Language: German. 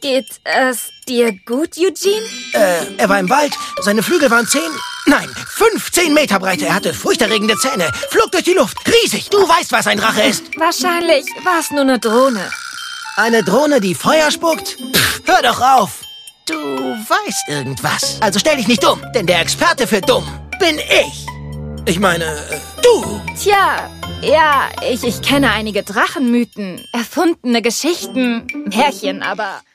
Geht es dir gut, Eugene? Er war im Wald. Seine Flügel waren 15 Meter breit. Er hatte furchterregende Zähne. Flog durch die Luft. Riesig. Du weißt, was ein Drache ist. Wahrscheinlich war es nur eine Drohne. Eine Drohne, die Feuer spuckt? Pff, hör doch auf. Du weißt irgendwas. Also stell dich nicht dumm, denn der Experte für dumm bin ich. Ich meine, du. Tja, ja, ich kenne einige Drachenmythen, erfundene Geschichten, Märchen, aber...